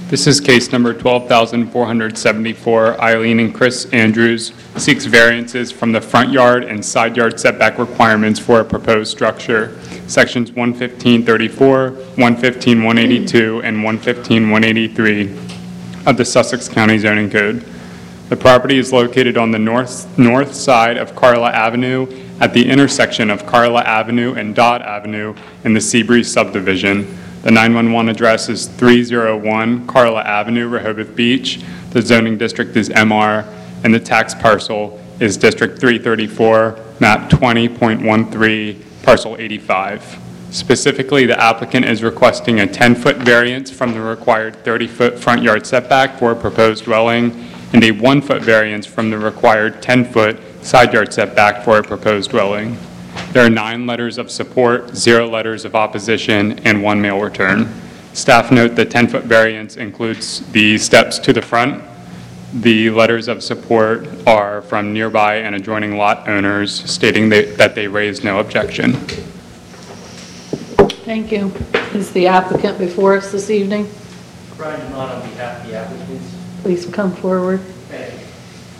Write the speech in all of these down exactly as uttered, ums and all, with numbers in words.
This is case number twelve thousand four hundred seventy-four. Eileen and Chris Andrews seeks variances from the front yard and side yard setback requirements for a proposed structure. Sections one fifteen thirty-four, one fifteen one eighty-two, and one fifteen one eighty-three of the Sussex County Zoning Code. The property is located on the north, north side of Carla Avenue at the intersection of Carla Avenue and Dodd Avenue in the Seabreeze subdivision. The nine one one address is three oh one Carla Avenue, Rehoboth Beach. The zoning district is M R, and the tax parcel is District three thirty-four, map twenty point one three, parcel eighty-five. Specifically, the applicant is requesting a ten-foot variance from the required thirty-foot front yard setback for a proposed dwelling and a one-foot variance from the required ten-foot side yard setback for a proposed dwelling. There are nine letters of support, zero letters of opposition, and one mail return. Staff note the ten-foot variance includes the steps to the front. The letters of support are from nearby and adjoining lot owners stating they, that they raised no objection. Thank you. Is the applicant before us this evening? Brian Demott on behalf of the applicants. Please come forward. Thank you.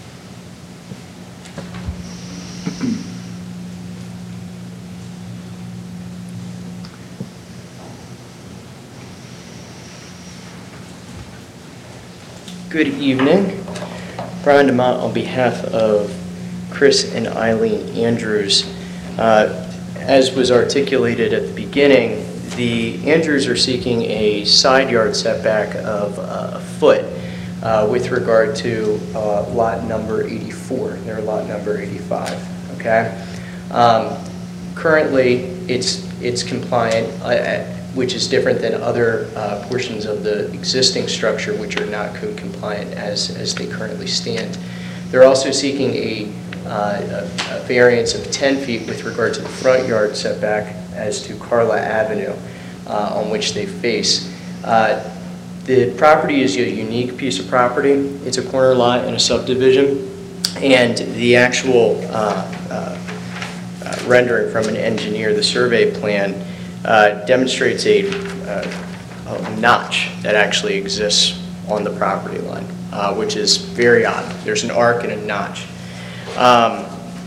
Good evening. Brian Demott on behalf of Chris and Eileen Andrews. Uh, as was articulated at the beginning, the Andrews are seeking a side yard setback of uh, a foot uh, with regard to uh, lot number eighty-four. They're lot number eighty-five. Okay. Um, currently, it's it's compliant. Uh, which is different than other uh, portions of the existing structure which are not code compliant as, as they currently stand. They're also seeking a, uh, a, a variance of ten feet with regard to the front yard setback as to Carla Avenue uh, on which they face. Uh, the property is a unique piece of property. It's a corner lot in a subdivision, and the actual uh, uh, uh, rendering from an engineer, the survey plan, Uh, demonstrates a, uh, a notch that actually exists on the property line, uh, which is very odd. There's an arc and a notch. Um,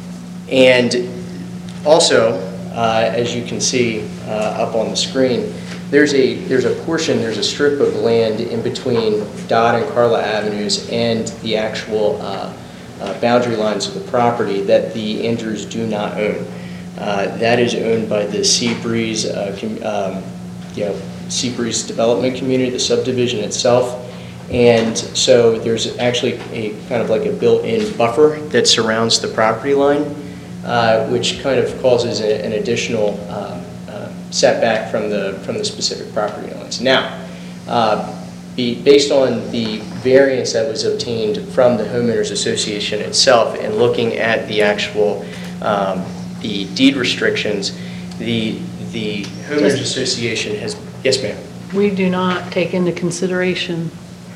and also, uh, as you can see uh, up on the screen, there's a, there's a portion, there's a strip of land in between Dodd and Carla Avenues and the actual uh, uh, boundary lines of the property that the Andrews do not own. Uh, that is owned by the Seabreeze, uh, um, you know, Seabreeze Development Community, the subdivision itself, and so there's actually a kind of like a built-in buffer that surrounds the property line, uh, which kind of causes a, an additional um, uh, setback from the from the specific property lines. Now, uh, be, based on the variance that was obtained from the homeowners association itself, and looking at the actual um, the deed restrictions, the the homeowners association has, yes ma'am. We do not take into consideration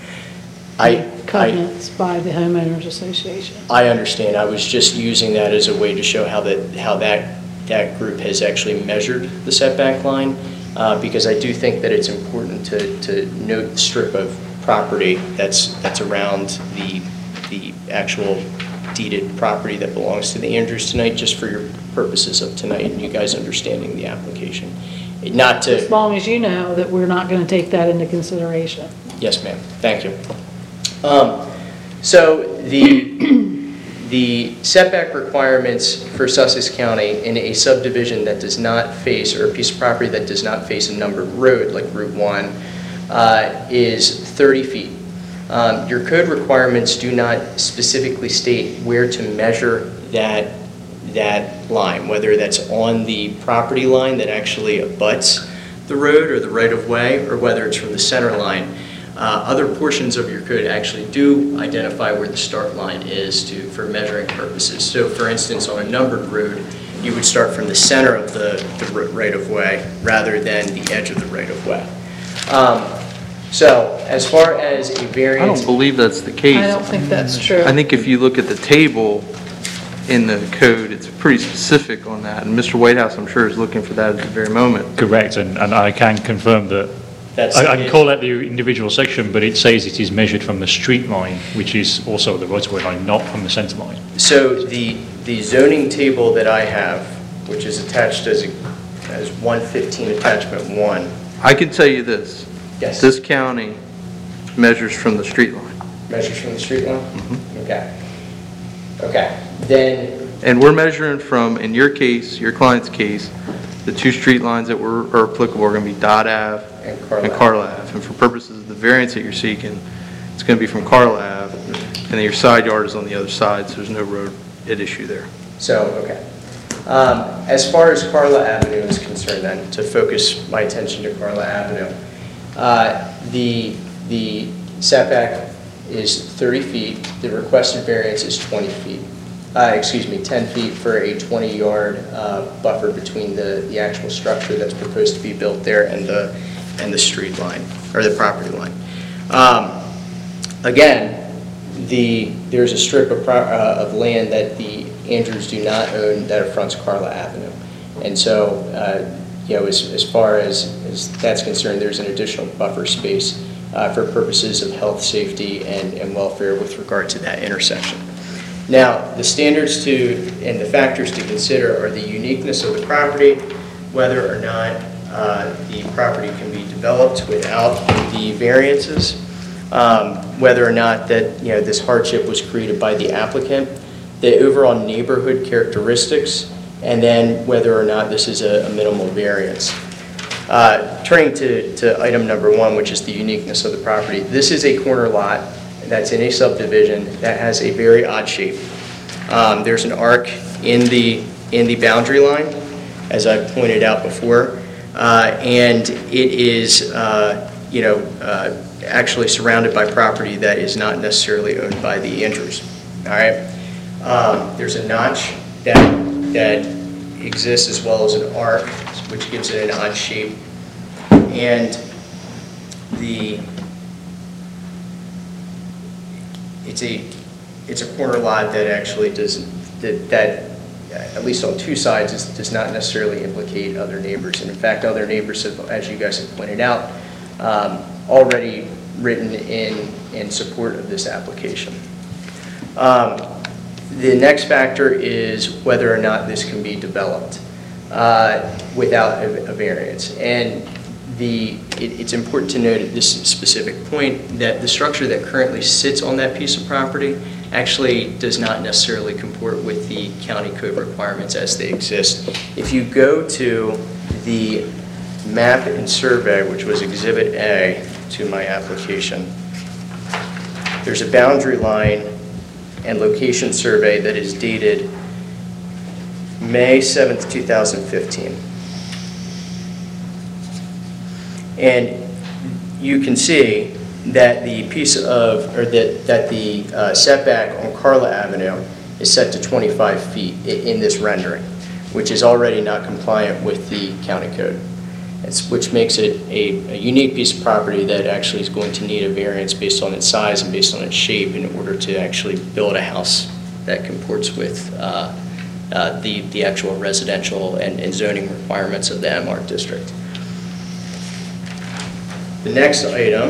I, covenants I, by the homeowners association. I understand. I was just using that as a way to show how that how that that group has actually measured the setback line, uh, because I do think that it's important to to note the strip of property that's that's around the the actual deeded property that belongs to the Andrews tonight, just for your purposes of tonight and you guys understanding the application. Not to, as long as you know that we're not going to take that into consideration. Yes, ma'am. Thank you. Um, so the the setback requirements for Sussex County in a subdivision that does not face, or a piece of property that does not face a numbered road like Route one, uh, is thirty feet. Um, your code requirements do not specifically state where to measure that that line, whether that's on the property line that actually abuts the road or the right-of-way, or whether it's from the center line. Uh, other portions of your code actually do identify where the start line is to for measuring purposes. So, for instance, on a numbered road, you would start from the center of the, the right-of-way rather than the edge of the right-of-way. Um, So, as far as a variance... I don't believe that's the case. I don't think that's true. I think if you look at the table in the code, it's pretty specific on that. And Mister Whitehouse, I'm sure, is looking for that at the very moment. Correct, and, and I can confirm that That's. I I can call out the individual section, but it says it is measured from the street line, which is also the right-of-way line, not from the center line. So the, the zoning table that I have, which is attached as, a as one fifteen attachment one. I can tell you this. Yes. This county measures from the street line. Measures from the street line? Okay. Okay, then, And we're measuring from, in your case, your client's case, the two street lines that were, are applicable are going to be Dot Ave And Carl and Ave. Carl Ave. And for purposes of the variance that you're seeking, it's going to be from Carl Ave, and then your side yard is on the other side, so there's no road at issue there. so, okay. Um, As far as Carla Avenue is concerned then, to focus my attention to Carla Avenue, uh, the, the setback is thirty feet, the requested variance is twenty feet. Uh, excuse me, ten feet for a twenty-yard uh, buffer between the, the actual structure that's proposed to be built there and the, and the street line, or the property line. Um, Again, the, there's a strip of, pro- uh, of land that the Andrews do not own that fronts Carla Avenue. And so, uh, you know, as, as far as, as that's concerned, there's an additional buffer space uh, for purposes of health, safety, and, and welfare with regard to that intersection. Now, the standards to, and the factors to consider are the uniqueness of the property, whether or not uh, the property can be developed without the variances, um, whether or not that, you know, this hardship was created by the applicant, the overall neighborhood characteristics, and then whether or not this is a, a minimal variance. Uh, turning to, to item number one, which is the uniqueness of the property. This is a corner lot that's in a subdivision that has a very odd shape. Um, there's an arc in the, in the boundary line, as I've pointed out before, uh, and it is, uh, you know, uh, actually surrounded by property that is not necessarily owned by the Andrews. All right. Um, there's a notch that that exists as well as an arc, which gives it an odd shape, and the it's a it's a corner lot that actually does that, that at least on two sides is, does not necessarily implicate other neighbors, and in fact other neighbors have, as you guys have pointed out, um, already written in in support of this application. Um, the next factor is whether or not this can be developed uh, without a, a variance, and the it, it's important to note at this specific point that the structure that currently sits on that piece of property actually does not necessarily comport with the county code requirements as they exist. If you go to the map and survey, which was Exhibit A to my application, there's a boundary line and location survey that is dated May seventh, two thousand fifteen. And you can see that the piece of, or that, that the uh, setback on Carla Avenue is set to twenty-five feet in this rendering, which is already not compliant with the county code. It's, which makes it a, a unique piece of property that actually is going to need a variance based on its size and based on its shape in order to actually build a house that comports with uh, uh, the, the actual residential and, and zoning requirements of the M R district. The next item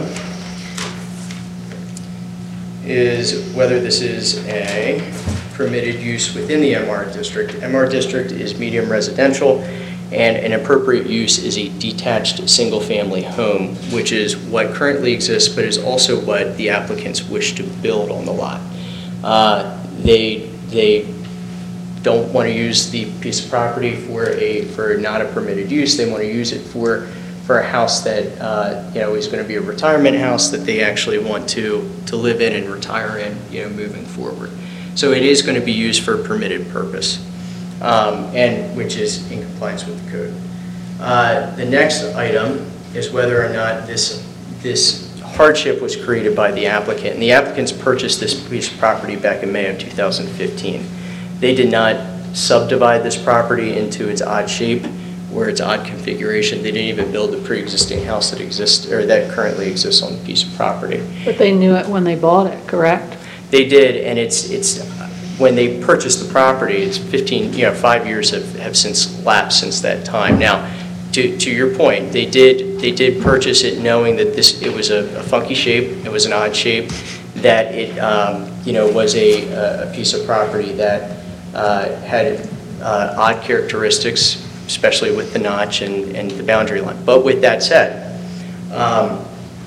is whether this is a permitted use within the M R district. M R district is medium residential, and an appropriate use is a detached single-family home, which is what currently exists, but is also what the applicants wish to build on the lot. Uh, they they don't want to use the piece of property for a for not a permitted use. They want to use it for for a house that uh, you know is going to be a retirement house that they actually want to to live in and retire in, you know, moving forward. So it is going to be used for a permitted purpose, um, and which is in compliance with the code. Uh, the next item is whether or not this this hardship was created by the applicant. And the applicants purchased this piece of property back in May of two thousand fifteen. They did not subdivide this property into its odd shape or its odd configuration. They didn't even build the pre-existing house that exists or that currently exists on the piece of property. But they knew it when they bought it, correct? They did, and it's it's when they purchased the property, it's fifteen, you know, five years have, have since lapsed since that time. Now, to, to your point, they did, they did purchase it knowing that this, it was a a funky shape, it was an odd shape, that it, um, you know, was a, a piece of property that uh, had uh, odd characteristics, especially with the notch and, and the boundary line. But with that said, um,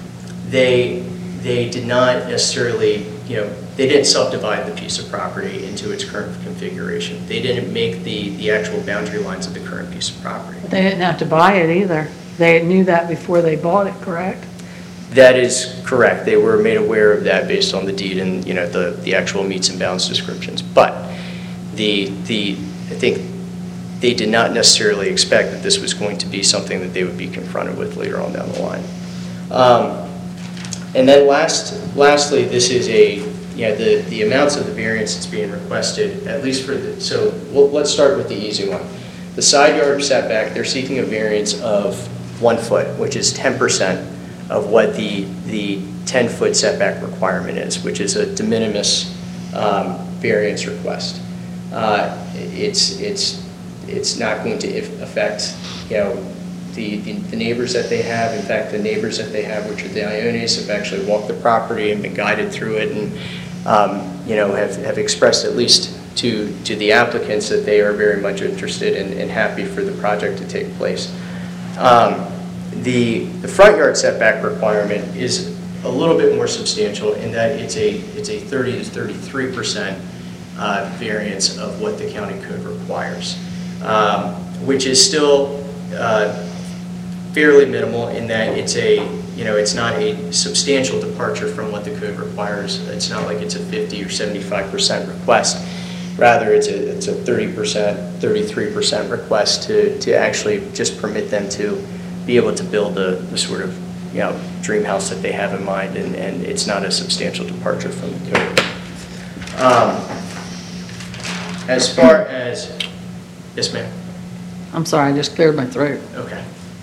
they, they did not necessarily, you know, they didn't subdivide the piece of property into its current configuration. They didn't make the, the actual boundary lines of the current piece of property. They didn't have to buy it either. They knew that before they bought it, correct? That is correct. They were made aware of that based on the deed and, you know, the, the actual meets and bounds descriptions. But the, the, I think they did not necessarily expect that this was going to be something that they would be confronted with later on down the line. Um, and then last, lastly, this is a, you know, the, the amounts of the variance that's being requested, at least for the, so we'll, let's start with the easy one. The side yard setback, they're seeking a variance of one foot, which is ten percent of what the, the ten-foot setback requirement is, which is a de minimis um, variance request. Uh, it's, it's, it's not going to affect, you know, the, the, the neighbors that they have. In fact, the neighbors that they have, which are the Iones, have actually walked the property and been guided through it, and um, you know, have, have expressed at least to, to the applicants that they are very much interested and, and happy for the project to take place. Um, the, the front yard setback requirement is a little bit more substantial in that it's a, it's a thirty to thirty-three percent uh, variance of what the county code requires, um, which is still uh, fairly minimal in that it's a, you know, it's not a substantial departure from what the code requires. It's not like it's a fifty or seventy-five percent request. Rather, it's a, it's a thirty percent, thirty-three percent request to, to actually just permit them to be able to build the, the sort of, you know, dream house that they have in mind, and, and it's not a substantial departure from the code. Um, as far as, yes ma'am? I'm sorry, I just cleared my throat. Okay.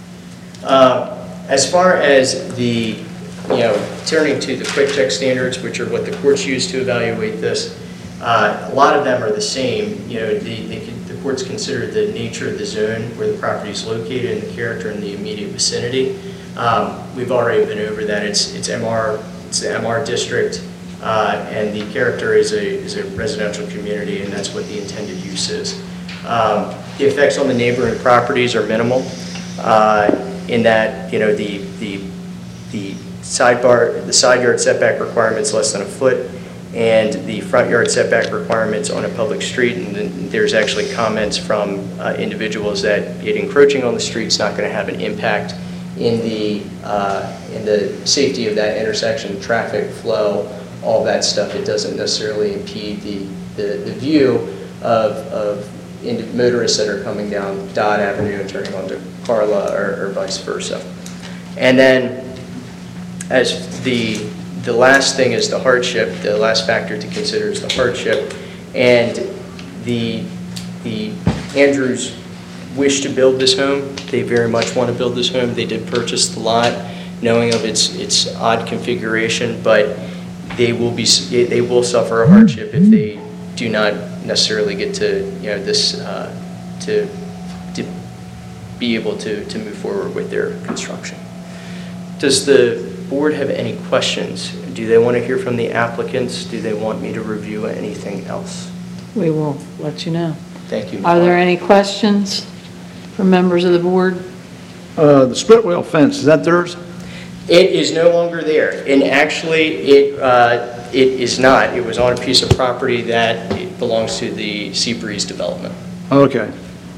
Uh, as far as the, you know, turning to the quick check standards, which are what the courts use to evaluate this, uh, a lot of them are the same. You know, the, they can, the courts consider the nature of the zone where the property is located and the character in the immediate vicinity. Um, we've already been over that. It's, it's M R, it's the M R district, uh, and the character is a, is a residential community, and that's what the intended use is. Um, the effects on the neighboring properties are minimal. Uh, in that, you know, the, the, the sidebar, the side yard setback requirement's less than a foot, and the front yard setback requirements on a public street, and then there's actually comments from uh, individuals that it encroaching on the street's not going to have an impact in the, uh, in the safety of that intersection, traffic flow, all that stuff. It doesn't necessarily impede the, the, the view of, of motorists that are coming down Dodd Avenue and turning onto Carla, or, or vice versa. And then as the, the last thing is the hardship, the last factor to consider is the hardship. And the, the Andrews wish to build this home. They very much want to build this home. They did purchase the lot knowing of its, its odd configuration, but they will, be, they will suffer a hardship if they do not necessarily get to, you know, this, uh, to, to be able to, to move forward with their construction. Does the board have any questions? Do they want to hear from the applicants? Do they want me to review anything else? We will let you know. Thank you. Are there any questions from members of the board? Uh, the split rail fence, is that theirs? It is no longer there, and actually it, uh, it is not. It was on a piece of property that it belongs to the Seabreeze development. Okay.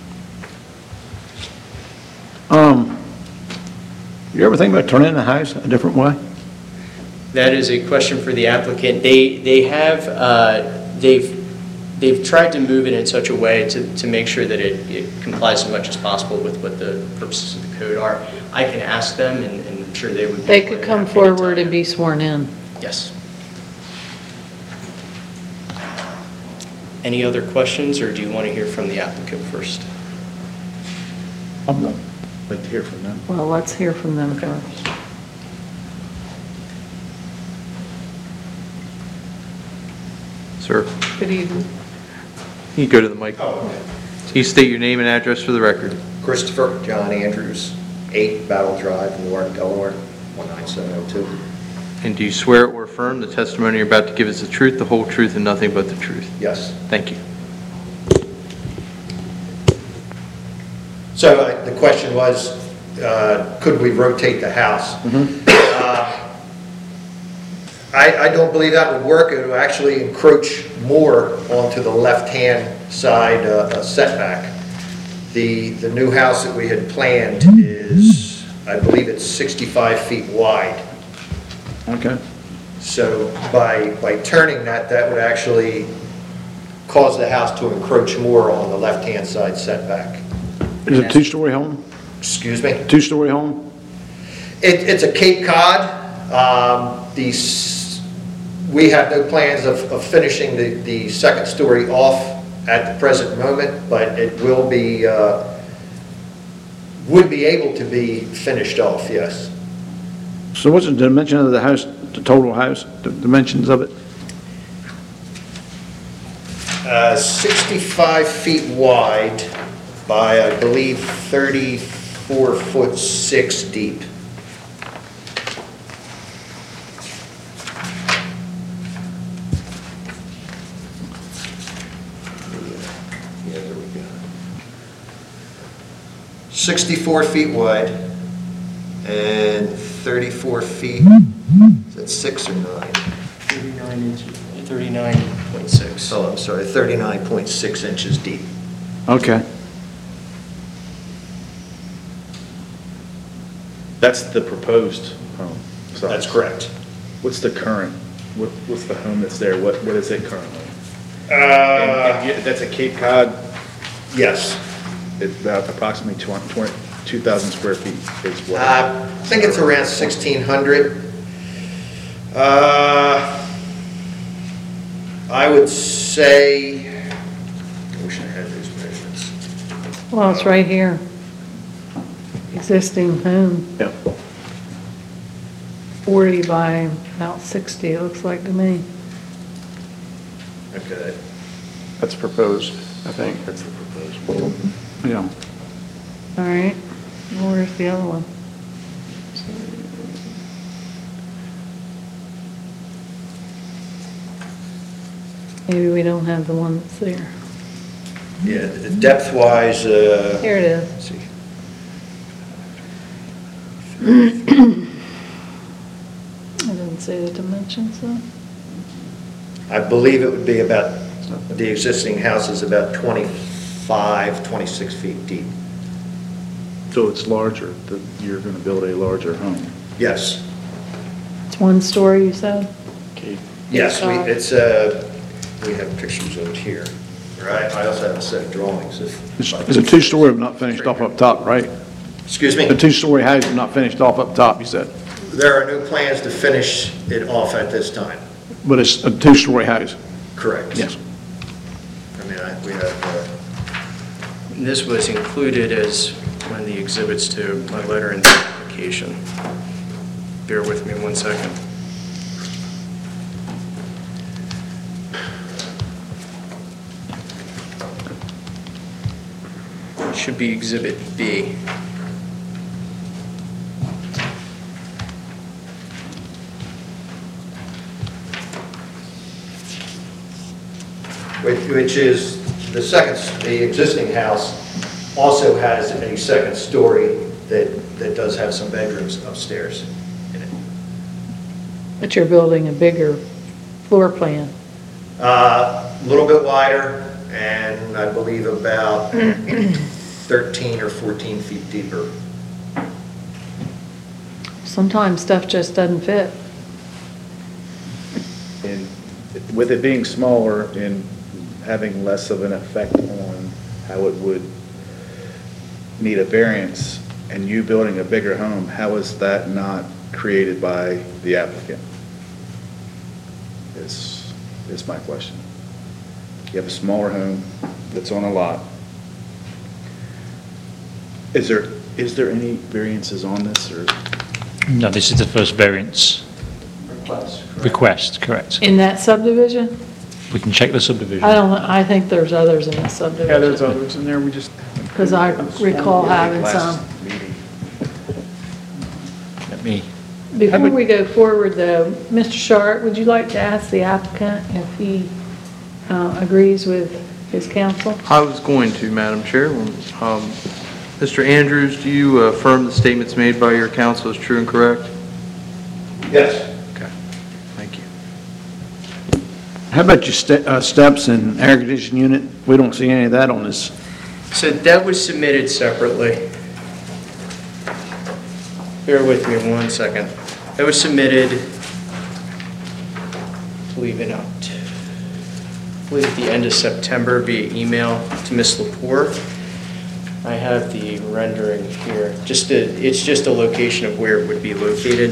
Um, you ever think about turning the house a different way? That is a question for the applicant. They, they have, uh, they've, they've tried to move it in such a way to, to make sure that it, it complies as much as possible with what the purposes of the code are. I can ask them, and, and I'm sure they would be. They could come forward and be sworn in. Yes. Any other questions, or do you want to hear from the applicant first? I'm not, I'd like to hear from them. Well, let's hear from them first. Sir, Good evening. you go to the mic. Can you state your name and address for the record? Christopher John Andrews, eight Battle Drive, Newark, Delaware, one nine seven oh two. And do you swear or affirm the testimony you're about to give is the truth, the whole truth, and nothing but the truth? Yes. Thank you. So uh, the question was, uh, could we rotate the house? Uh, I, I don't believe that would work. It would actually encroach more onto the left-hand side uh, setback. The, the new house that we had planned is, I believe it's sixty-five feet wide. Okay. So by, by turning that, that would actually cause the house to encroach more on the left-hand side setback. Is it a two-story home? Excuse me? Two-story home? It, it's a Cape Cod. Um, these, we have no plans of, of finishing the, the second story off at the present moment, but it will be, uh, would be able to be finished off, yes. So what's the dimension of the house, the total house, the dimensions of it? Uh, sixty-five feet wide by, I believe, thirty-four foot six deep. Yeah, there we go. sixty-four feet wide and thirty-four feet, is that six or nine? thirty-nine inches, thirty-nine point six. Oh, I'm sorry, thirty-nine point six inches deep. Okay. That's the proposed home. size. That's correct. What's the current, what, what's the home that's there? What, what is it currently? Uh, And- and you- That's a Cape Cod, yes. it's about approximately twenty, two thousand square feet is what? Uh, I think it's around sixteen hundred. Uh, I would say, I wish I had those measurements. Well, it's right here. Existing home, Yeah. forty by about sixty, it looks like to me. Okay. That's proposed, I think. That's the proposed. Yeah. All right, where's the other one? Maybe we don't have the one that's there. Yeah, depth-wise, uh, Here it is. let's see. I didn't say the dimensions though. I believe it would be about, the existing house is about twenty-five, twenty-six feet deep. So it's larger, that you're gonna build a larger home. Yes. It's one story, you said? Okay. Yes, we, Inside. it's, uh, we have pictures of it here. Right, I also have a set of drawings if. It's it's a two-story but not finished off up top, right? Excuse me? A two-story house but not finished off up top, you said? There are no plans to finish it off at this time. But it's a two-story house? Correct. Yes. I mean, I, we have, uh, And this was included as one of the exhibits to my letter in the application. Bear with me one second. Should be Exhibit B. which, which is, the second, the existing house also has a second story that, that does have some bedrooms upstairs in it. But you're building a bigger floor plan. Uh, a little bit wider, and I believe about thirteen or fourteen feet deeper. Sometimes stuff just doesn't fit. And with it being smaller and having less of an effect on how it would need a variance, and you building a bigger home, how is that not created by the applicant? Is, is my question. You have a smaller home that's on a lot. Is there, is there any variances on this, or? No, this is the first variance request, correct? In that subdivision? We can check the subdivision. I don't, I think there's others in that subdivision. Yeah, there's others in there, we just, because I recall having some. Let me, Before we go forward, though, Mister Sharp, would you like to ask the applicant if he uh, agrees with his counsel? I was going to, Madam Chair. Um, Mister Andrews, do you affirm the statements made by your counsel is true and correct? Yes. Okay, thank you. How about your ste- uh, steps and air conditioning unit? We don't see any of that on this. So that was submitted separately. Bear with me one second. That was submitted, I believe in Oct- I believe at the end of September via email to Miz Lepore. I have the rendering here. Just a, it's just a location of where it would be located.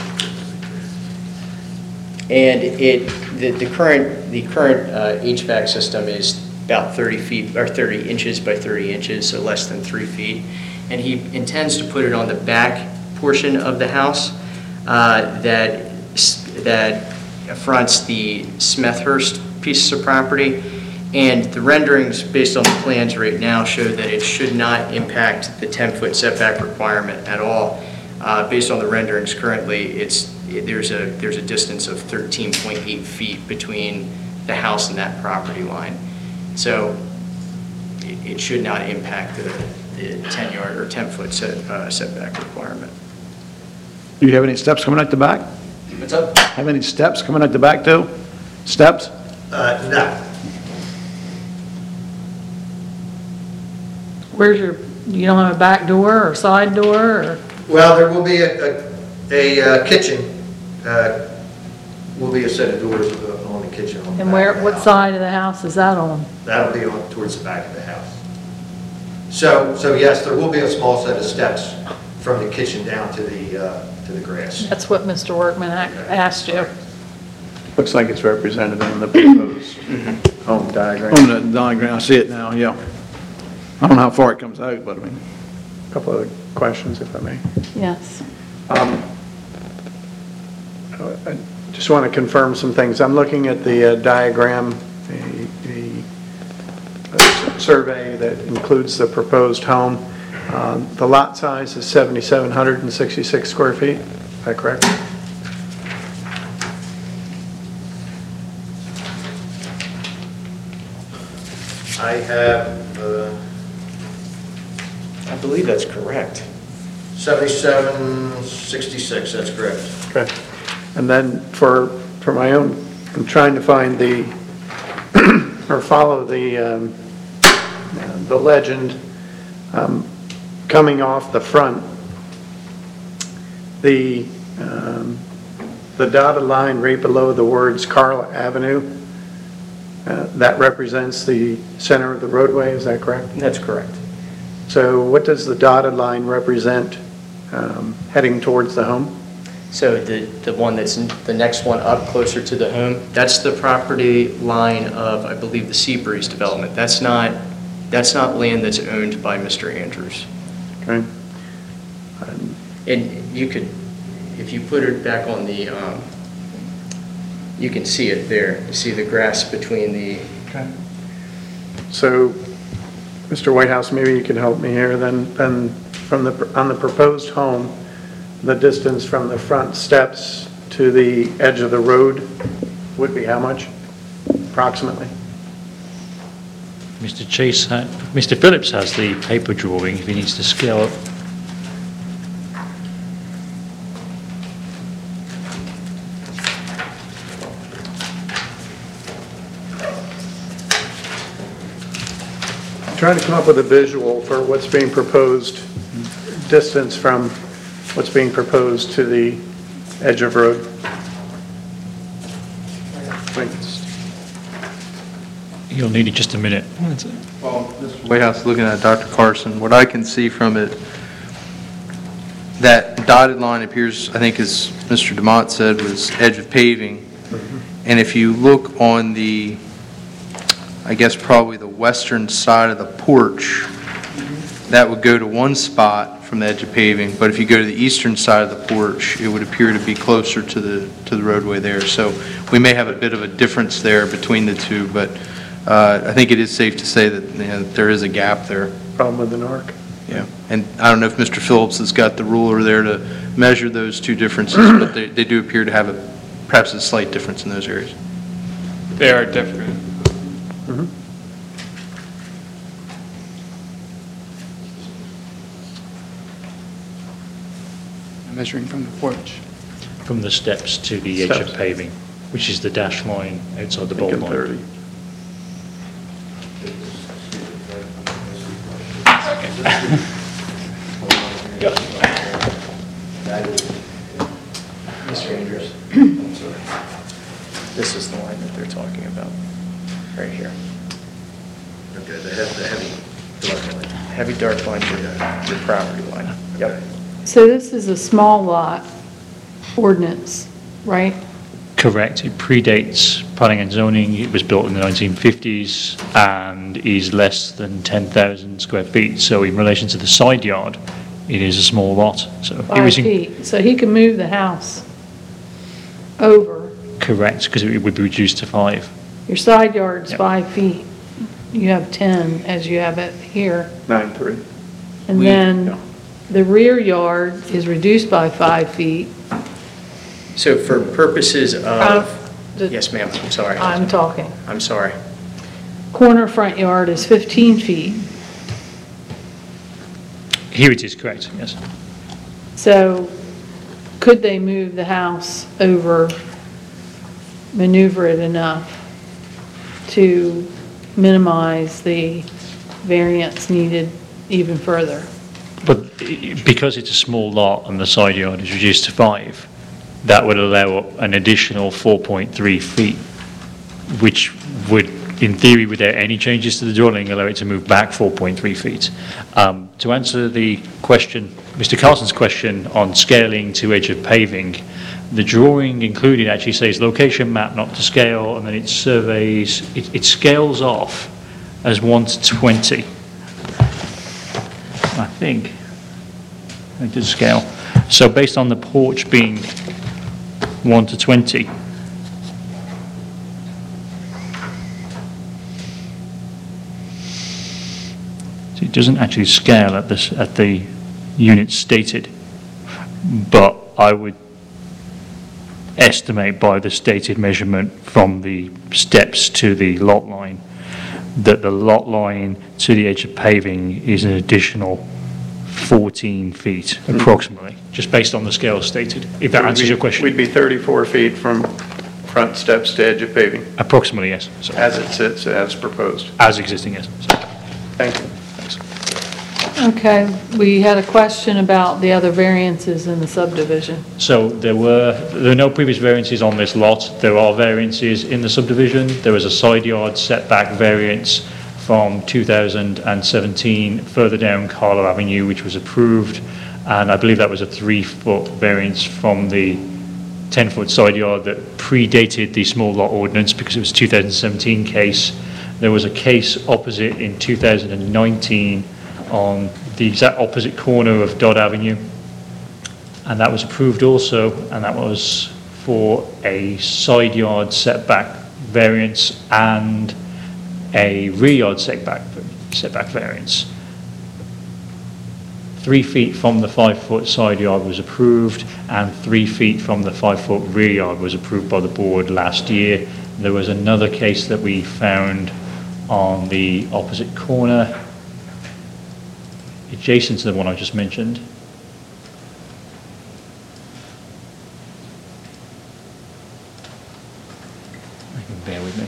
And it, the, the current, the current uh, H V A C system is about thirty feet, or thirty inches by thirty inches, so less than three feet. And he intends to put it on the back portion of the house uh, that, that fronts the Smethurst pieces of property. And the renderings, based on the plans right now, show that it should not impact the ten-foot setback requirement at all. Uh, Based on the renderings currently, it's, there's a, there's a distance of thirteen point eight feet between the house and that property line. So it, it should not impact the, the ten-yard or ten-foot set, uh, setback requirement. Do you have any steps coming out the back? What's up? Have any steps coming out the back, too? Steps? Uh, no. Where's your, you don't have a back door or side door, or? Well, there will be a, a, a uh, kitchen, uh, will be a set of doors uh, on the kitchen. on the And back where, of the what house. side of the house is that on? That'll be on, towards the back of the house. So, so yes, there will be a small set of steps from the kitchen down to the, uh, to the grass. That's what Mister Workman ac- asked you. Looks like it's represented in the proposed home diagram. On the diagram, I see it now, yeah. I don't know how far it comes out, but I mean, Couple of questions, if I may. Yes. Um, I just want to confirm some things. I'm looking at the uh, diagram, the the, uh, survey that includes the proposed home. Um, The lot size is seven thousand seven hundred sixty-six square feet. Is that correct? I have, uh, I believe that's correct. seventy-seven sixty-six, that's correct. Okay. And then for, for my own, I'm trying to find the, or follow the, um, uh, the legend um, coming off the front. The, um, the dotted line right below the words Carl Avenue, uh, that represents the center of the roadway, is that correct? That's correct. So what does the dotted line represent um, heading towards the home? So the, the one that's, in- the next one up closer to the home, that's the property line of, I believe, the Seabreeze development. That's not, that's not land that's owned by Mister Andrews. Okay. And you could, if you put it back on the, um, you can see it there. You see the grass between the, Okay. So, Mister Whitehouse, maybe you can help me here, then, then from the, on the proposed home, the distance from the front steps to the edge of the road would be how much, approximately? Mister Chase, ha- Mister Phillips has the paper drawing if he needs to scale up. Trying to come up with a visual for what's being proposed, distance from what's being proposed to the edge of road. You'll need it just a minute. Well, Mister Whitehouse, looking at Doctor Carson, what I can see from it, that dotted line appears, I think as Mister Demott said, was edge of paving. And if you look on the, I guess probably the western side of the porch, that would go to one spot from the edge of paving, but if you go to the eastern side of the porch, it would appear to be closer to the, to the roadway there. So we may have a bit of a difference there between the two, but uh, I think it is safe to say that, you know, there is a gap there. problem with an arc. Yeah, and I don't know if Mister Phillips has got the ruler there to measure those two differences, but they, they do appear to have a, perhaps a slight difference in those areas. They are different. Measuring from the porch. From the steps to the edge of Steps. paving, which is the dash line outside the bold Thinking line. thirty. Mister Andrews? I'm sorry. This is the line that they're talking about, right here. Okay, the heavy, the heavy dark line. Heavy dark line, your, your property line. Yep. So this is a small lot ordinance, right? Correct. It predates planning and zoning. It was built in the nineteen fifties and is less than ten thousand square feet. So in relation to the side yard, it is a small lot. So it Five was in- feet. So he can move the house over. correct, because it would be reduced to five. Your side yard's Yep. five feet. You have ten as you have it here. Nine, three. And We- then the rear yard is reduced by five feet. So for purposes Uh, of, the- yes, ma'am, I'm sorry. I'm talking. I'm sorry. Corner front yard is fifteen feet. Here it is, correct, yes. So could they move the house over, maneuver it enough to minimize the variance needed even further? But i- because it's a small lot and the side yard is reduced to five, that would allow an additional four point three feet, which would, in theory, without any changes to the dwelling, allow it to move back four point three feet. Um, To answer the question, Mister Carlson's question on scaling to edge of paving, the drawing included actually says location map not to scale, and then it surveys, it, it scales off as one to twenty. I think. It did scale. So based on the porch being one to twenty, so it doesn't actually scale at this, at the units stated, but I would estimate by the stated measurement from the steps to the lot line, that the lot line to the edge of paving is an additional fourteen feet approximately, just based on the scale stated, if that We'd answers be- your question. We'd be thirty-four feet from front steps to edge of paving, Approximately, yes. So, as it sits, as proposed. as existing, yes. So, Thank you. thanks. Okay, we had a question about the other variances in the subdivision. So there were, there are no previous variances on this lot. There are variances in the subdivision. There was a side yard setback variance from two thousand seventeen further down Carlo Avenue, which was approved. And I believe that was a three-foot variance from the ten-foot side yard that predated the small lot ordinance because it was a two thousand seventeen case. There was a case opposite in two thousand nineteen on the exact opposite corner of Dodd Avenue. And that was approved also, and that was for a side yard setback variance and a rear yard setback, setback variance. Three feet from the five-foot side yard was approved, and three feet from the five-foot rear yard was approved by the board last year. There was another case that we found on the opposite corner, adjacent to the one I just mentioned. You can bear with me.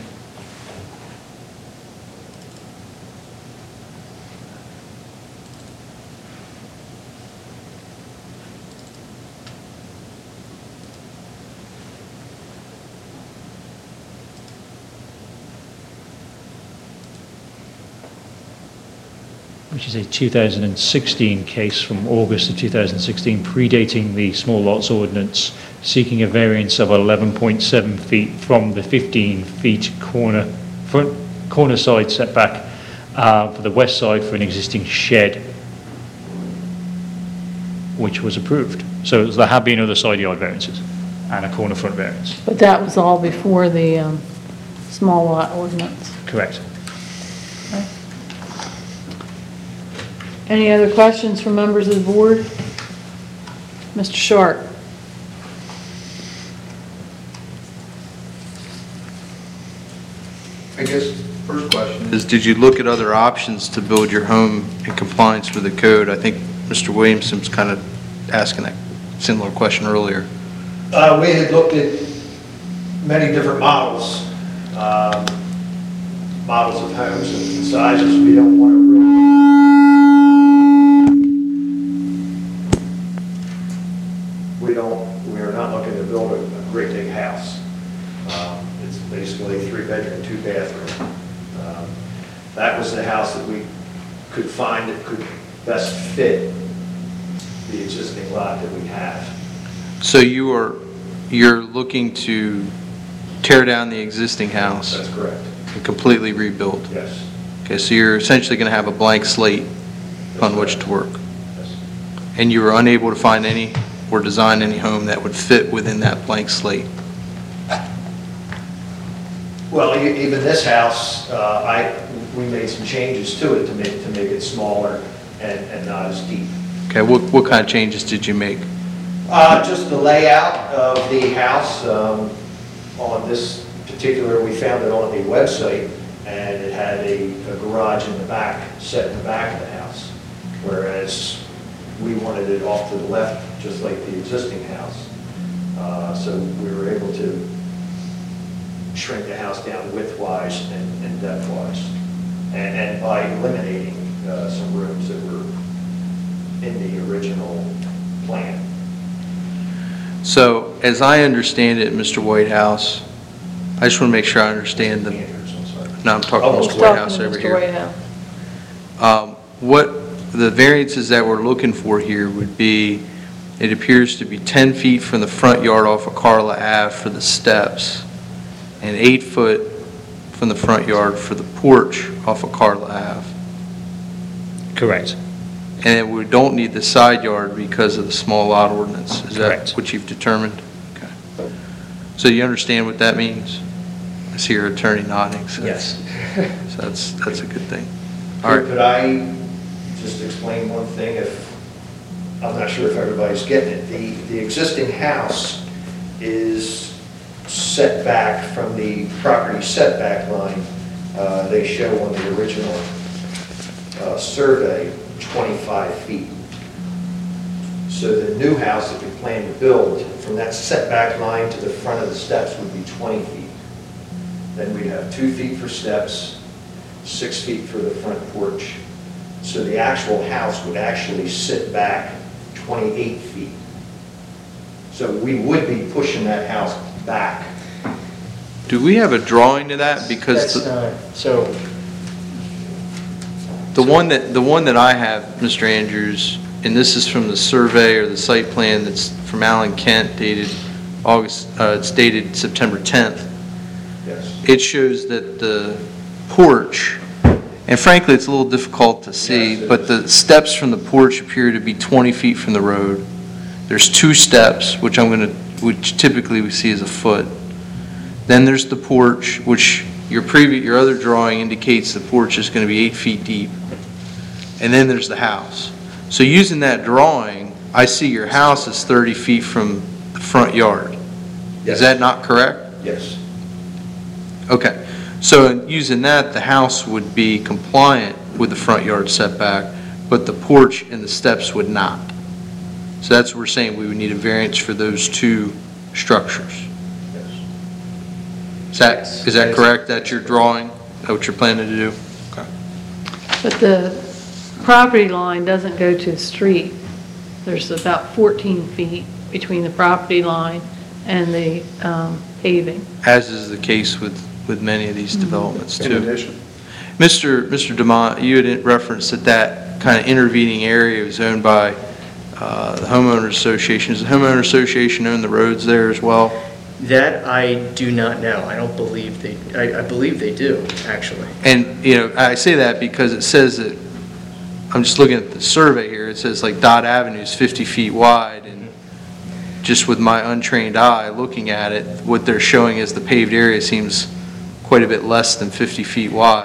Which is a two thousand sixteen case from August of two thousand sixteen, predating the small lots ordinance, seeking a variance of eleven point seven feet from the fifteen feet corner, front, corner side setback uh, for the west side for an existing shed, which was approved. So there have been other side yard variances and a corner front variance. But that was all before the um, small lot ordinance. Correct. Any other questions from members of the board? Mister Sharp? I guess first question is, did you look at other options to build your home in compliance with the code? I think Mister Williamson's kind of asking that similar question earlier. Uh, we had looked at many different models, um, models of homes and sizes. We don't want to really, we don't, we are not looking to build a, a great big house. Um, it's basically three bedroom, two bathroom. Um, that was the house that we could find that could best fit the existing lot that we have. So you are, you're looking to tear down the existing house That's correct. and completely rebuild? Yes. Okay, so you're essentially going to have a blank slate on which to work. Yes. And you were unable to find any or design any home that would fit within that blank slate? Well, e- even this house, uh, I, we made some changes to it to make, to make it smaller and, and not as deep. Okay, what, what kind of changes did you make? Uh, just the layout of the house, um, on this particular, we found it on the website, and it had a, a garage in the back, set in the back of the house. Whereas we wanted it off to the left, just like the existing house. Uh, so we were able to shrink the house down width-wise and, and depth-wise. And, and by eliminating, uh, some rooms that were in the original plan. So, as I understand it, Mister Whitehouse, I just want to make sure I understand the, Andrews, I'm sorry. no, I'm talking Oh, to He's Mister talking Whitehouse to over Mister here. Whitehouse. Um, What, the variances that we're looking for here would be, it appears to be ten feet from the front yard off of Carla Ave for the steps, and eight foot from the front yard for the porch off of Carla Ave. Correct. And we don't need the side yard because of the small lot ordinance. Is that Correct. what you've determined? Okay. So you understand what that means? I see your attorney nodding, so. Yes. So that's, that's a good thing. All Could right. could I just explain one thing if, I'm not sure if everybody's getting it. The, the existing house is set back from the property setback line. Uh, They show on the original uh, survey, twenty-five feet. So the new house that we plan to build, from that setback line to the front of the steps would be twenty feet. Then we'd have two feet for steps, six feet for the front porch. So the actual house would actually sit back twenty-eight feet. So we would be pushing that house back. Do we have a drawing to that? Because That's the, not, so, the one that, the one that I have, Mister Andrews, and this is from the survey or the site plan that's from Alan Kent dated August, uh, it's dated September tenth. Yes. It shows that the porch, and frankly, it's a little difficult to see, Yes, it but is. the steps from the porch appear to be twenty feet from the road. There's two steps, which I'm going to, which typically we see as a foot. Then there's the porch, which your previous, your other drawing indicates the porch is going to be eight feet deep. And then there's the house. So using that drawing, I see your house is thirty feet from the front yard. Yes. Is that not correct? Yes. Okay. So in using that, the house would be compliant with the front yard setback, but the porch and the steps would not. So that's what we're saying, we would need a variance for those two structures. Yes. Is that, Yes. is that correct? That's your drawing? Is that what you're planning to do? Okay. But the property line doesn't go to the street. There's about fourteen feet between the property line and the um, paving. As is the case with, with many of these developments In too. addition, Mister Mister Demont, you had referenced that that kind of intervening area was owned by uh, the homeowners association. Does the homeowner association own the roads there as well? that I do not know. I don't believe they, I, I believe they do, actually. And, you know, I say that because it says that, I'm just looking at the survey here, it says like Dot Avenue is fifty feet wide, and just with my untrained eye looking at it, what they're showing as the paved area seems quite a bit less than fifty feet wide.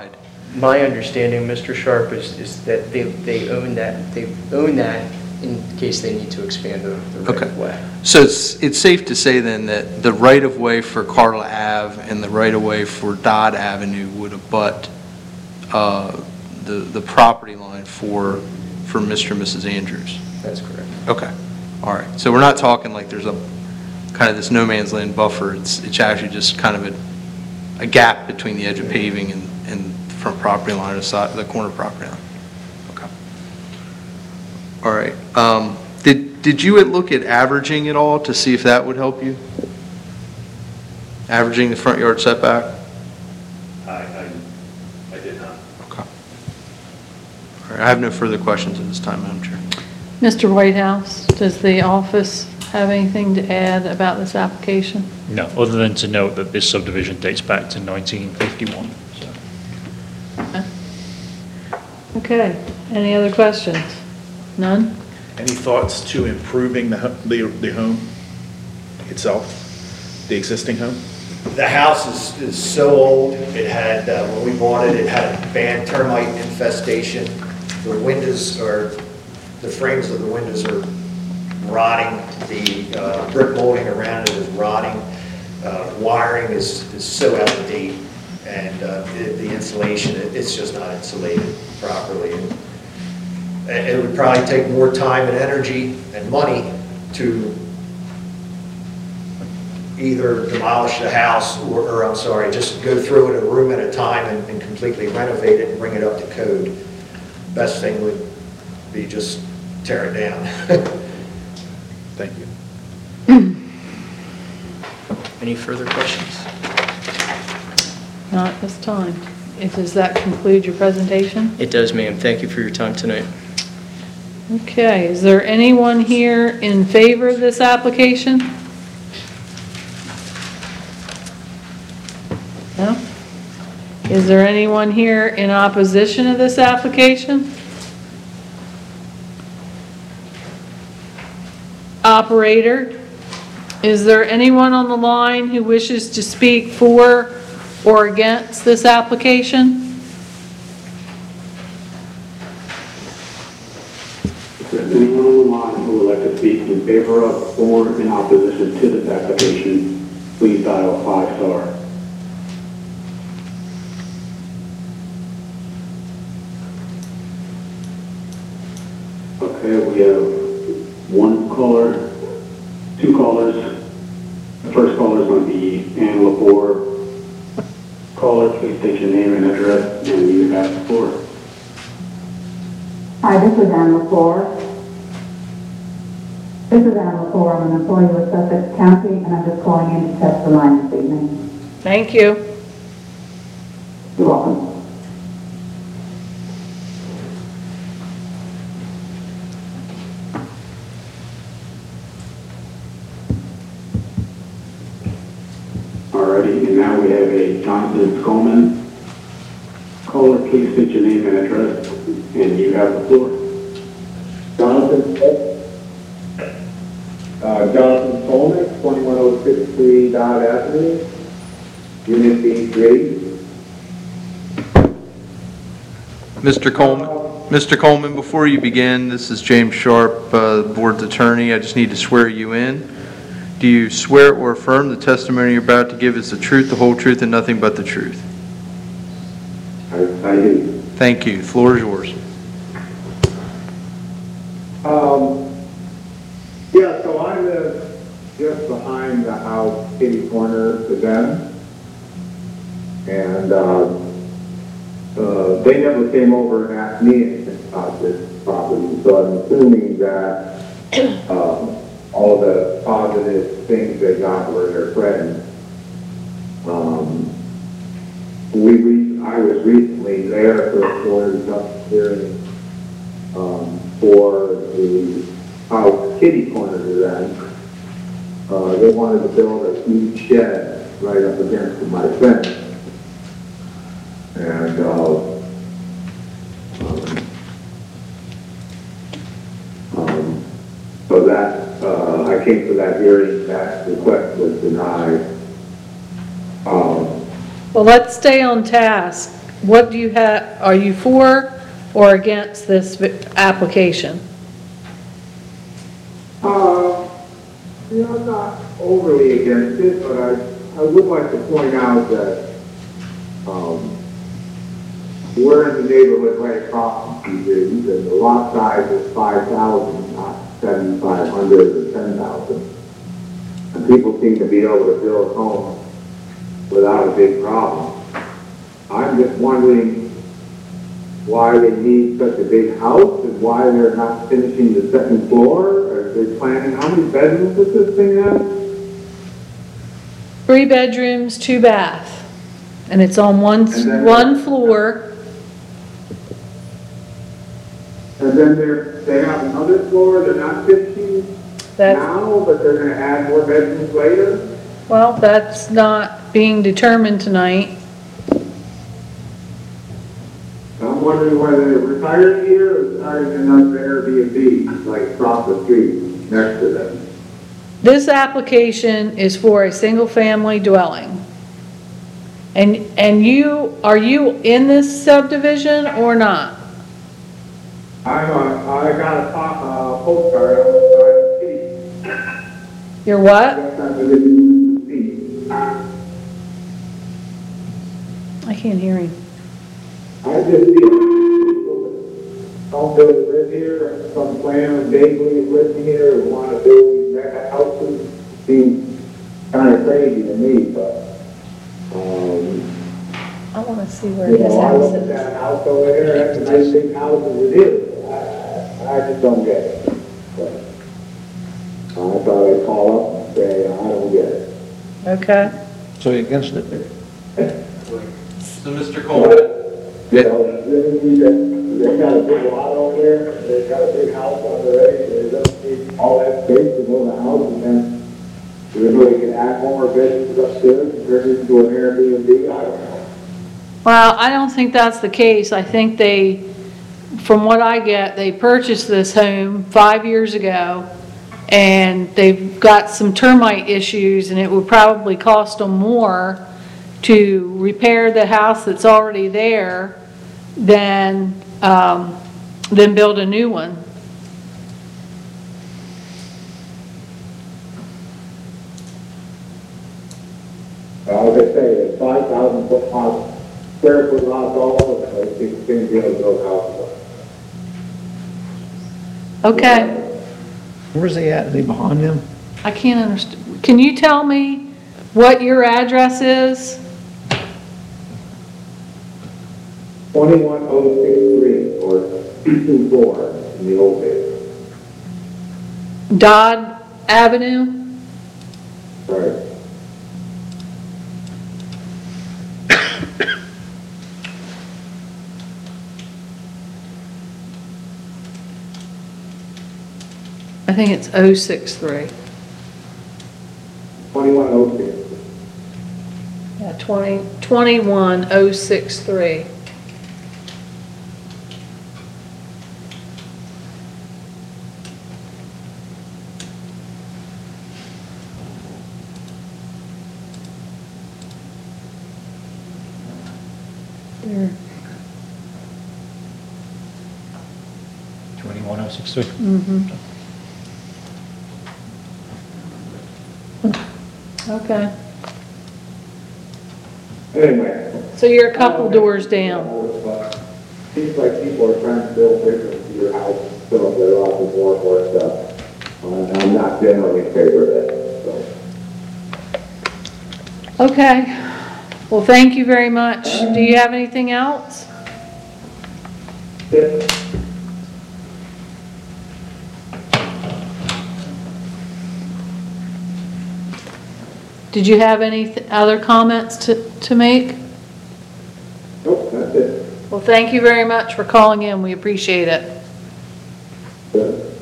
My understanding, Mister Sharp, is, is that they, they own that, they own that in case they need to expand the, the right Okay. of way. So it's, it's safe to say then that the right-of-way for Carla Ave and the right-of-way for Dodd Avenue would abut uh, the, the property line for, for Mister and Missus Andrews? That's correct. Okay, all right. So we're not talking like there's a, kind of this no man's land buffer. It's, it's actually just kind of a, a gap between the edge of paving and, and the front property line or the side, the corner property line. Okay. All right. Um, Did, did you look at averaging it all to see if that would help you? Averaging the front yard setback? I, I, I did not. Okay. All right, I have no further questions at this time, Madam Chair. Mister Whitehouse, does the office have anything to add about this application? No, other than to note that this subdivision dates back to nineteen fifty-one. So. Okay, any other questions? None? Any thoughts to improving the, ho- the, the home itself, the existing home? The house is, is so old, it had, uh, when we bought it, it had a bad termite infestation. The windows are, the frames of the windows are rotting, the uh, brick molding around it is rotting. Uh, Wiring is, is so out of date, and uh, the the insulation, it- it's just not insulated properly. And It it would probably take more time and energy and money to either demolish the house or, or I'm sorry, just go through it a room at a time and, and completely renovate it and bring it up to code. Best thing would be just tear it down. Thank you. Any further questions? Not at this time. If- Does that conclude your presentation? It does, ma'am. Thank you for your time tonight. Okay, is there anyone here in favor of this application? No? Is there anyone here in opposition of this application? Operator, is there anyone on the line who wishes to speak for or against this application? If there's anyone on the line who would like to speak in favor of or in opposition to this application, please dial five star. Okay, we have one caller, two callers. The first caller is going to be Ann Lepore. Caller, please state your name and address, and you have the floor. Hi, this is Ann Lepore. This is Ann Lepore. I'm an employee with Sussex County, and I'm just calling in to test the line this evening. Thank you. You're welcome. Alrighty, and now we have a Jonathan Coleman. Caller, please state your name and address, and you have the floor. Jonathan, uh, Jonathan Coleman, twenty-one oh six three Dodd Avenue, Unit B three. Mister Coleman, Mister Coleman, before you begin, this is James Sharp, uh, Board's attorney. I just need to swear you in. Do you swear or affirm the testimony you're about to give is the truth, the whole truth, and nothing but the truth? I, I do. Thank you. The floor is yours. Um, yeah, so I live just behind the house, kitty corner to them. And, uh, uh, they never came over and asked me anything about this property, so I'm assuming that, um, all the positive things they got were their friends. Um, we, re- I was recently there for a board of hearing, um, for the house kitty corner to them. Uh, they wanted to build a huge shed right up against my fence. And, uh, um, um, so that, uh, I came to that hearing, that request was denied. Um, Well, let's stay on task. what do you have, are you for or against this vi- application? Uh, you know, I'm not overly against it, but I, I would like to point out that, um, we're in the neighborhood right across from P J's, and the lot size is five thousand, not seventy-five hundred or ten thousand. And people seem to be able to build homes without a big problem. I'm just wondering why they need such a big house and why they're not finishing the second floor. Are they planning, how many bedrooms does this thing have? Three bedrooms, two bath, and it's on one, And then- one floor. And then they're, they have another floor, they're not finishing That's, now, but they're gonna add more bedrooms later? well, that's not being determined tonight. I'm wondering whether they're retiring here or starting another Airbnb, like across the street next to them. This application is for a single-family dwelling. And, and you, are you in this subdivision or not? I'm a, I got a po- uh, postcard, I'm a private city. You're what? That's not the living I can't hear you. I just see people that don't really live here, and some plan on vaguely living here, or want to build mega houses. Seems kind of crazy to me, but, um, I want to see where you his know, I house look at is. that house over there, that's a nice big house as it is. I, I just don't get it. But I thought I'd call up and say, I don't get it. Okay. So you against it? So, Mister Coleman? You know, living, they, they got a big lot over there, they got a big house on the way, they don't need all that space to build a house, and then they really can add more bedrooms upstairs, and turn it into an Airbnb, I don't know. Well, I don't think that's the case. I think they, from what I get, they purchased this home five years ago, and they've got some termite issues, and it would probably cost them more to repair the house that's already there than, um, than build a new one. Uh, Like I say, it's five thousand foot house, square foot lots all over, I think it's gonna be able to build houses. Okay. Where's he at? Is he behind them? I can't understand. Can you tell me what your address is? Twenty-one oh six three, or two four in the old days. Dodd Avenue? Right. I think it's oh six three. Twenty-one oh six. Yeah, twenty, twenty-one oh six three. There. twenty-one oh six three. Mm-hmm. Okay. Anyway. So you're a couple doors down. Seems like people are trying to build bigger to your house, fill up their lots with more and more stuff. Uh, I'm not generally in favor of that, so. Okay. Well, thank you very much. Do you have anything else? Yeah. Did you have any th- other comments to, to make? Nope, that's it. Well, thank you very much for calling in. We appreciate it. Good.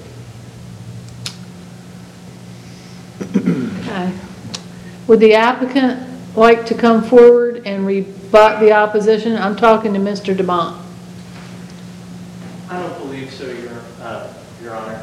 Okay. Would the applicant like to come forward and rebut the opposition? I'm talking to Mister DeMont. I don't believe so, Your, uh, Your Honor.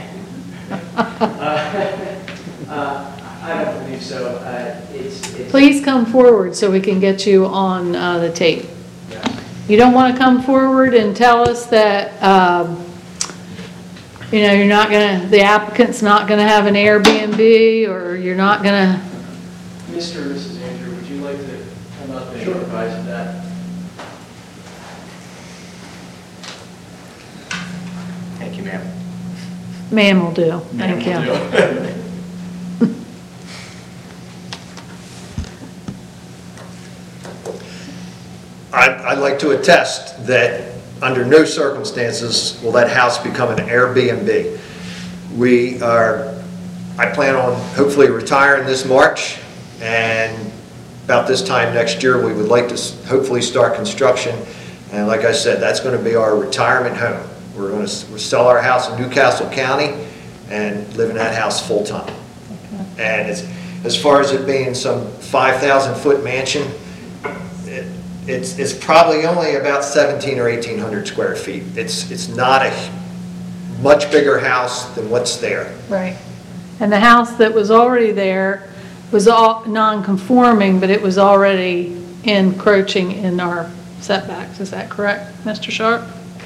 uh, uh, I don't believe so. Uh, it's, it's Please come forward so we can get you on uh, the tape. Yeah. you don't want to come forward and tell us that, um, you know, you're not going to, the applicant's not going to have an Airbnb, or you're not going to. Mister or Missus Andrew, would you like to come up and advise of that? Thank you, ma'am. Ma'am will do. Thank you. I'd, I'd like to attest that under no circumstances will that house become an Airbnb. We are, I plan on hopefully retiring this March, and about this time next year we would like to s- hopefully start construction. And like I said, that's going to be our retirement home. We're going to sell our house in Newcastle County and live in that house full time. And it's, as far as it being some five thousand foot mansion, it, it's, it's probably only about seventeen or eighteen hundred square feet. It's, it's not a much bigger house than what's there. Right. And the house that was already there was all non-conforming, but it was already encroaching in our setbacks. Is that correct, Mister Sharp?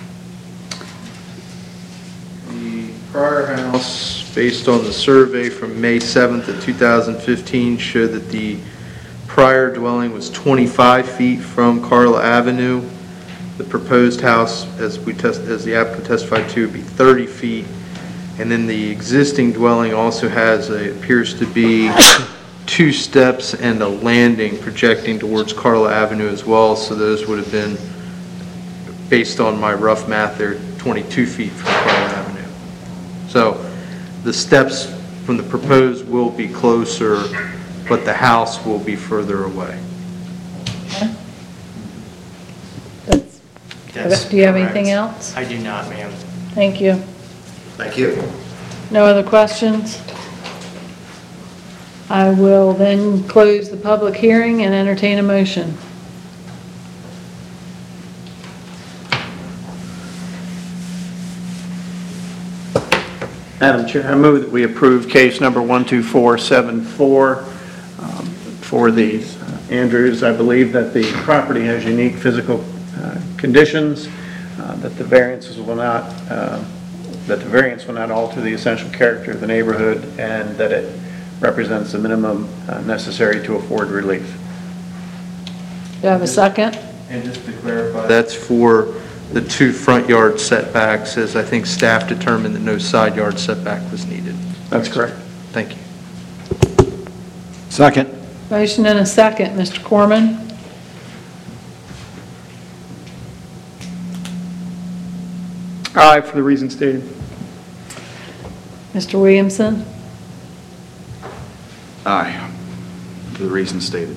The prior house, based on the survey from May seventh of two thousand fifteen, showed that the prior dwelling was twenty-five feet from Carla Avenue. The proposed house, as we test, as the applicant testified to, would be thirty feet. And then the existing dwelling also has, a, appears to be two steps and a landing projecting towards Carla Avenue as well. So those would have been, based on my rough math, they're twenty-two feet from Carla Avenue. So the steps from the proposed will be closer, but the house will be further away. That's, do you have anything else? I do not, ma'am. Thank you. Thank you. No other questions? I will then close the public hearing and entertain a motion. Madam Chair, I move that we approve case number one two four seven four um, for the uh, Andrews. I believe that the property has unique physical uh, conditions, uh, that the variances will not, uh, that the variance will not alter the essential character of the neighborhood, and that it represents the minimum uh, necessary to afford relief. Do you have a second? And just to clarify, that's for the two front yard setbacks, as I think staff determined that no side yard setback was needed. That's correct. Thank you. Second. Motion and a second. Mister Corman? Aye, for the reasons stated. Mister Williamson? Aye, for the reasons stated.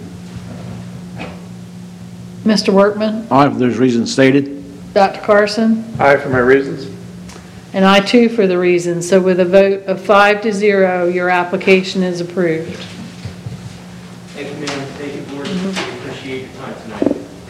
Mister Workman? Aye, for those reasons stated. Doctor Carson? Aye, for my reasons. And I too for the reasons. So with a vote of five to zero, your application is approved. Thank you, ma'am. Thank you, board. We appreciate your time tonight.